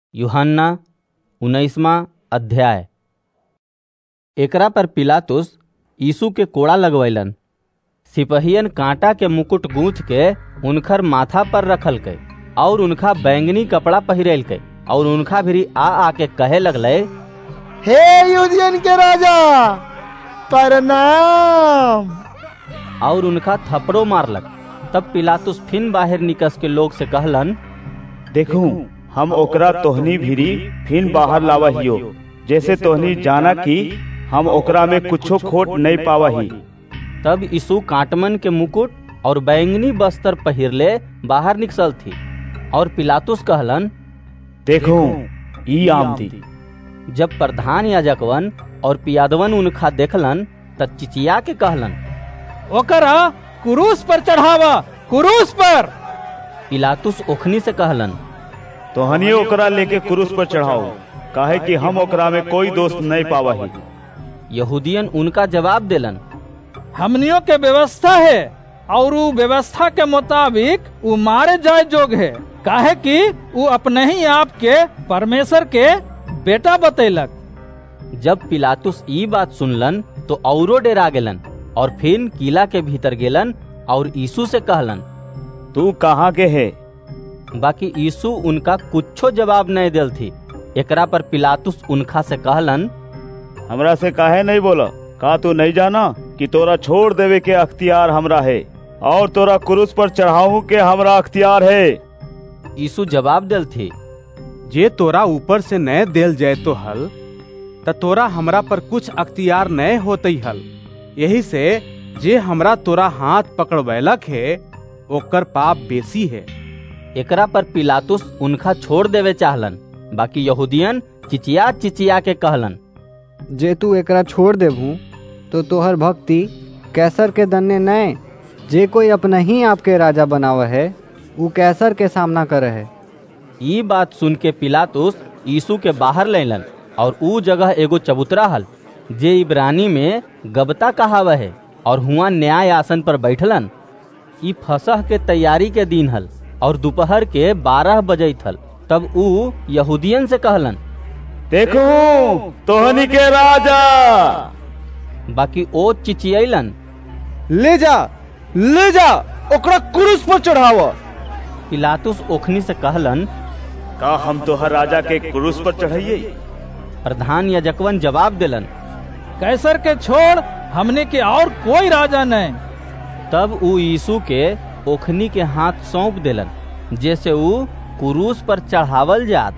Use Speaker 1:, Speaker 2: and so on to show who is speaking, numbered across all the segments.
Speaker 1: यूहन्ना 19वां अध्याय। एकरा पर पिलातुस यीशु के कोड़ा लगवैलन। सिपहियन कांटा के मुकुट गूंथ के उनखर माथा पर रखल के और उनका बैंगनी कपड़ा पहिरेल के और उनका भिरी आके कहे लगले,
Speaker 2: हे यहूदियन के राजा प्रणाम।
Speaker 1: और उनका थपड़ो मारलक। तब पिलातुस फिन बाहर निकस के लोग से कहलन,
Speaker 3: देखू हम ओकरा तोहनी भिरी फिन बाहर लावहियो, जैसे तोहनी जाना कि हम ओकरा में कुछो खोट नहीं पावही।
Speaker 1: तब यीशु कांटमन के मुकुट और बैंगनी बस्तर पहिरले बाहर निकसल थी। और पिलातुस कहलन,
Speaker 3: देखो ई आमदी।
Speaker 1: जब प्रधान याजकवन और पियादवन उनका देखलन तब चिचिया के कहलन,
Speaker 2: ओकरा क्रूस पर चढ़ावा, क्रूस पर।
Speaker 1: पिलातुस ओखनी से कहलन,
Speaker 3: तोहनी ओकरा लेके क्रूस पर चढ़ाओ, काहे कि हम ओकरा में कोई दोष नहीं पावही।
Speaker 1: यहूदियन उनका जवाब देलन,
Speaker 2: हमनियों के व्यवस्था है और उ व्यवस्था के मुताबिक उ मारे जाए जोग है, काहे कि उ अपने ही आप के परमेश्वर के बेटा बतैलक।
Speaker 1: जब पिलातुस ई बात सुनलन तो औरो डेरा गेलन और फिर किला के भीतर गेलन और यीशु से कहलन,
Speaker 3: तू कहाँ के है?
Speaker 1: बाकी यीशु उनका कुछो जवाब नहीं देल थी। एकरा पर पिलातुस उनका से कहलन,
Speaker 3: हमरा से काहे नहीं बोला? का तू नहीं जाना कि तोरा छोड़ देवे के अख्तियार हमरा है और तोरा क्रूस पर चढ़ाऊ के हमरा अख्तियार है।
Speaker 1: यीशु जवाब देल थी,
Speaker 4: जे तोरा ऊपर से नए देल जाए तो हल त तोरा हमरा पर कुछ अख्तियार नए होते हल। यही से जे हमरा तोरा हाथ पकड़वैलक है ओकर पाप बेसी है।
Speaker 1: एकरा पर पिलातुस उनका छोड़ देवे चाहलन। बाकी यहूदियन चिचिया चिचिया के कहलन,
Speaker 5: जे तू एकरा छोड़ देबू तो तोहर भक्ति कैसर के दन्ने नए। जे कोई अपना ही आपके राजा बनावे है वो कैसर के सामना करे है।
Speaker 1: ये बात सुन के पिलातुस यीशु के बाहर लेलन और ऊ जगह एगो चबूतरा हल जे इब्रानी में गबता कहावे है और हुआ न्याय आसन पर बैठलन। ई फसह के तैयारी के दिन हल और दोपहर के 12 बजे थल। तब ऊ यहूदियन से कहलन,
Speaker 3: देखो तोहनी के राजा।
Speaker 1: बाकी ओ चिचियलन,
Speaker 2: ले जा ओकरा क्रूस पर चढ़ावा।
Speaker 1: पिलातुस ओखनी से कहलन,
Speaker 3: का हम तोहर राजा के क्रूस पर चढ़ाइए?
Speaker 1: प्रधान याजकवन जवाब दिलन,
Speaker 2: कैसर के छोड़ हमने के और कोई राजा नहीं।
Speaker 1: तब ऊ यीशु के ओखनी के हाथ सौंप दिलन जैसे ऊ क्रूस पर चढ़ावल जात।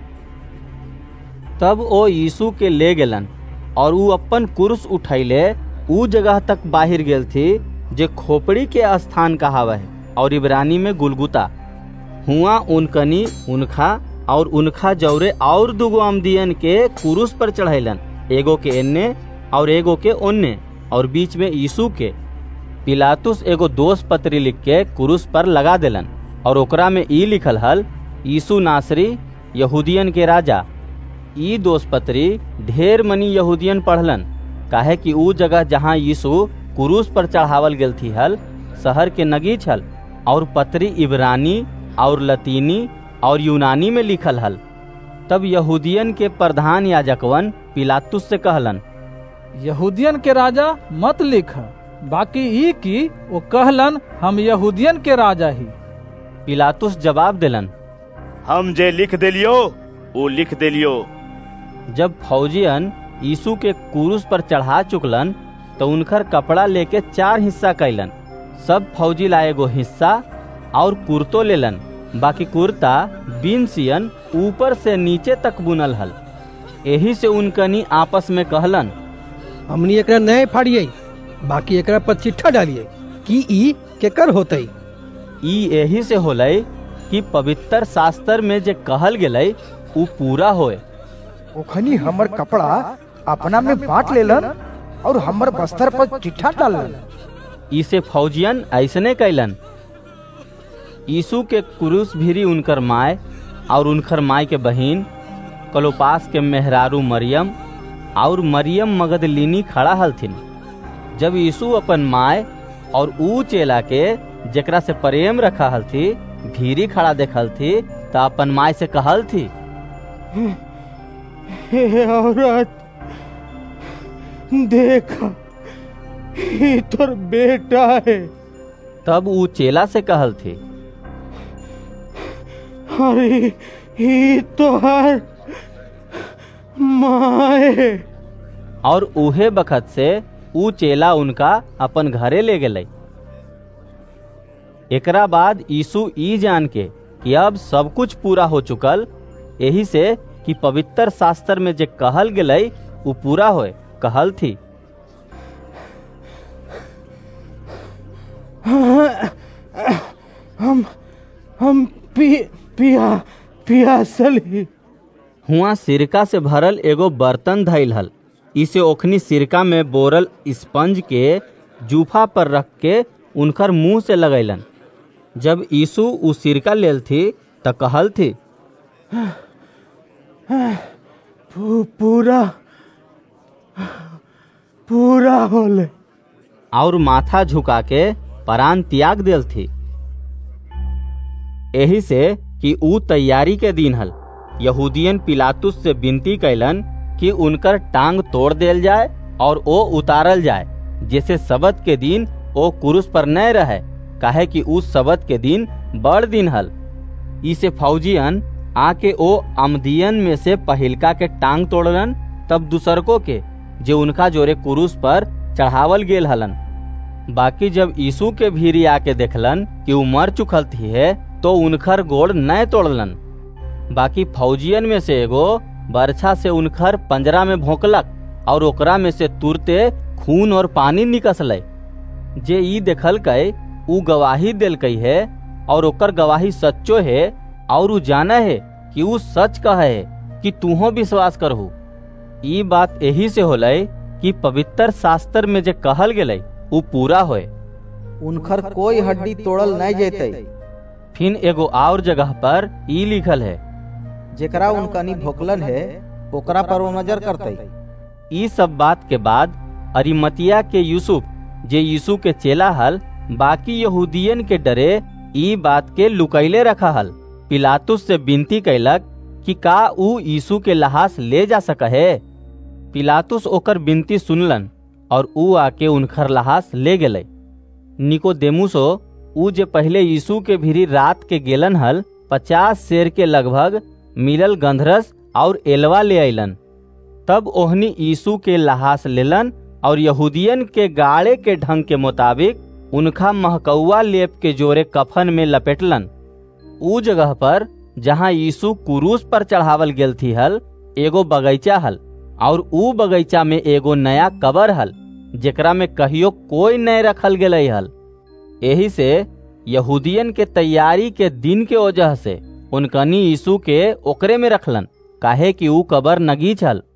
Speaker 1: तब ओ यीशु के ले गेलन और ऊ अपन क्रूस उठैले ऊ जगह तक बाहर गेल थी जे खोपड़ी के स्थान कहावे है और इब्रानी में गुलगुता। हुआ उनकनी उनखा और उनखा जौरे और दुगो अमदियन के क्रूस पर चढ़ैलन, एगो के एन्ने और एगो के ओन्ने और बीच में यीशु के। पिलातुस एगो दोष पत्री लिख के क्रूस पर लगा देलन और ओकरा में ई लिखल हल, यीशु नासरी यहूदियन के राजा। ई दोष पत्री ढेर मनी यहूदियन पढ़लन, काहे कि ऊ जगह जहाँ यीशु क्रूस पर चढ़ावल गेल थी हल शहर के नगीच हल और पत्री इब्रानी और लतीनी और यूनानी में लिखल हल। तब यहूदियन के प्रधान याजकवन पिलातुस से कहलन,
Speaker 2: यहूदियन के राजा मत लिख, बाकी ई की वो कहलन हम यहूदियन के राजा ही।
Speaker 1: पिलातुस जवाब दिलन,
Speaker 3: हम जे लिख देलियो वो लिख देलियो।
Speaker 1: जब फौजियन यीशु के क्रूस पर चढ़ा चुकलन तो उनकर कपड़ा लेके 4 हिस्सा कैलन। सब फौजी ला एगो हिस्सा और कुर्तो लेलन। बाकी कुर्ता बिन सियन ऊपर से नीचे तक बुनल हल। यही से उनकनी आपस में कहलन,
Speaker 6: हमनी एकरा नए फाड़िए, बाकी एकरा पर चिट्ठा डालिए कि ई केकर होतई।
Speaker 1: ई यही से होलई कि पवित्र शास्त्र में जे कहल गेलई ऊ पूरा होए।
Speaker 7: ओखनी हमर कपड़ा अपना में बांट लेलन और हमर बस्तर पर चिट्ठा डालन।
Speaker 1: इसे फौजियन ऐसने कैलन। यीशु के क्रूस भिरी उनकर माय और उनकर माय के बहिन क्लोपास के मेहरारू मरियम और मरियम मगदलिनी खड़ा हलथिन। जब यीशु अपन माय और ऊ चेला के जेकरा से प्रेम रखा हल थी भीरी खड़ा देखल थी तो अपन माय से कहल थी,
Speaker 4: हे औरत, देखा ये तोर बेटा है।
Speaker 1: तब ऊ चेला से कहल थी,
Speaker 4: अरे ये तोहर माए।
Speaker 1: और उहे बखत से ऊ चेला उनका अपन घरे ले गए। एकरा बाद यीशु ई जान के कि अब सब कुछ पूरा हो चुकल, यही से कि पवित्र शास्त्र में जे कहल गेलई ऊ पूरा होए, कहल थी,
Speaker 4: हम पियासल ही।
Speaker 1: हुआ सिरका से भरल एगो बर्तन धइल हल। इसे ओखनी सिरका में बोरल स्पंज के जूफा पर रख के उनकर मुंह से लगैलन। जब यीशु उ सिरका लेल थी त कहल थी,
Speaker 4: पूरा होले,
Speaker 1: और माथा झुका के प्राण त्याग देल थी। यही से कि ऊ तैयारी के दिन हल। यहूदियन पिलातुस से विनती कैलन कि उनकर टांग तोड़ देल जाए और ओ उतारल जाए, जैसे सबत के दिन ओ क्रूस पर न रहे, काहे कि उस सबत के दिन बड़ दिन हल। इसे फौजियन आके ओ अमदियन में से पहिलका के टांग तोड़लन, तब दूसरको के जो उनका जोरे क्रूस पर चढ़ावल गेल हलन। बाकी जब यीशु के भीरी आके देखलन कि ऊ मर चुकल थी है, तो उनकर गोड़ न तोड़लन। बाकी फौजियन में से एगो बरछा से उनकर पंजरा में भोंकलक और ओकरा में से तुरते खून और पानी निकसले। जे ई देखल कई ऊ गवाही दिल कई है और ओकर गवाही सच्चो है, और ऊ जाना है कि ऊ सच कहे है कि तूहो विश्वास करहु। ई बात यही से होलय कि पवित्र शास्त्र में जे कहल गेलय ऊ पूरा होए,
Speaker 8: उनकर कोई हड्डी तोड़ल नहीं जेते।
Speaker 1: फिर एगो और जगह पर ई लिखल है,
Speaker 8: जेकरा उनकनी भोकलन है ओकरा पर वो नजर करते।
Speaker 1: ई सब बात के बाद अरिमतिया के यूसुफ जे यीशु के चेला हल, बाकी यहूदियन के डरे ई बात के लुकैले रखा हल, पिलातुस से विनती कैलक कि का ऊ यीशु के लाश ले जा सके। पिलातुस ओकर विनती सुनलन और ऊ आके उनकर लाश ले गेले। निकोदेमुसो ऊ जे पहले यीशु के भीरी रात के गेलन हल, 50 सेर के लगभग मिलल गंधरस और एलवा ले अइलन। तब ओहनी यीशु के लाश लेलन और यहूदियन के गाड़े के ढंग के मुताबिक उनका महकौआ लेप के जोरे कफन में लपेटलन। ऊ जगह पर जहाँ यीशु क्रूस पर चढ़ावल गेल थी हल, एगो बगीचा हल, और ऊ बगीचा में एगो नया कबर हल, जेकरा में कहियो कोई नहीं रखल गेलै हल। यही से यहूदियन के तैयारी के दिन के वजह से उनकनी यीशु के ओकरे में रखलन, काहे कि ऊ कबर नगी छल।